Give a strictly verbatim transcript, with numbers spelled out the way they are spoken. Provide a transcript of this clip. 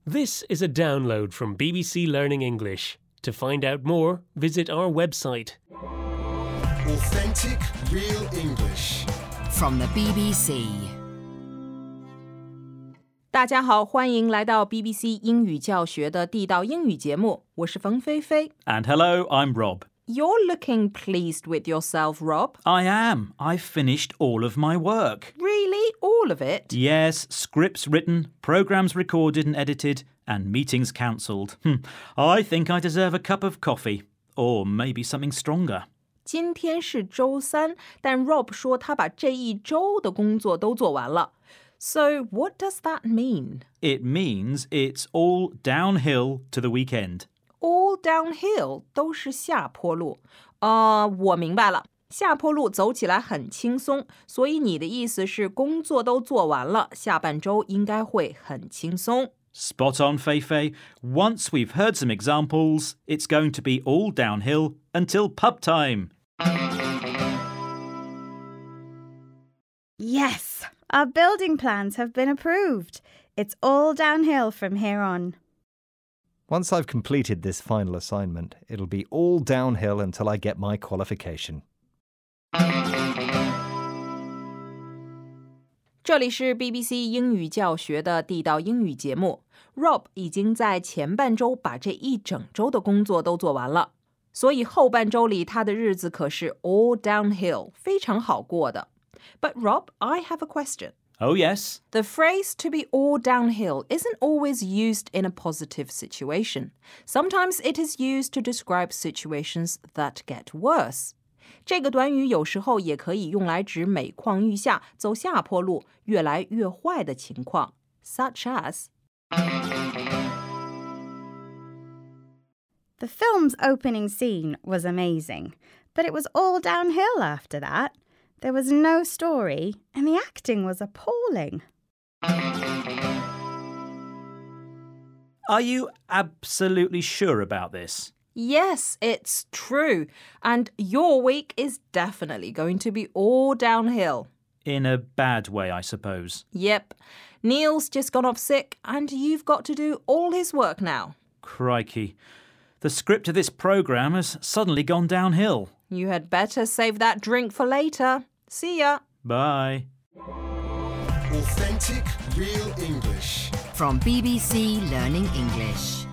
This is a download from B B C Learning English. To find out more, visit our website. Authentic, real English. From the B B C. 大家好，欢迎来到 B B C 英语教学的地道英语节目，我是冯菲菲。 And hello, I'm Rob. You're looking pleased with yourself, Rob. I am. I've finished all of my work. Really? All of it? Yes, scripts written, programs recorded and edited, and meetings cancelled. I think I deserve a cup of coffee. Or maybe something stronger. 今天是周三，但 Rob 说他把这一周的工作都做完了。So what does that mean? It means it's all downhill to the weekend. All downhill 都是下坡路。呃，我明白了，下坡路走起来很轻松，所以你的意思是工作都做完了，下半周应该会很轻松。 Spot on, Feifei. Once we've heard some examples, it's going to be all downhill until pub time. Yes, our building plans have been approved. It's all downhill from here on. Once I've completed this final assignment, it'll be all downhill until I get my qualification. 这里是 B B C 英语教学的地道英语节目。Rob 已经在前半周把这一整周的工作都做完了，所以后半周里他的日子可是 all downhill， 非常好过的。But Rob, I have a question. Oh, yes. The phrase to be all downhill isn't always used in a positive situation. Sometimes it is used to describe situations that get worse. 这个短语有时候也可以用来指每况愈下，走下坡路，越来越坏的情况。Such as... The film's opening scene was amazing, but it was all downhill after that. There was no story, and the acting was appalling. Are you absolutely sure about this? Yes, it's true. And your week is definitely going to be all downhill. In a bad way, I suppose. Yep. Neil's just gone off sick, and you've got to do all his work now. Crikey. The script of this programme has suddenly gone downhill. You had better save that drink for later. See ya. Bye. Authentic, real English. From B B C Learning English.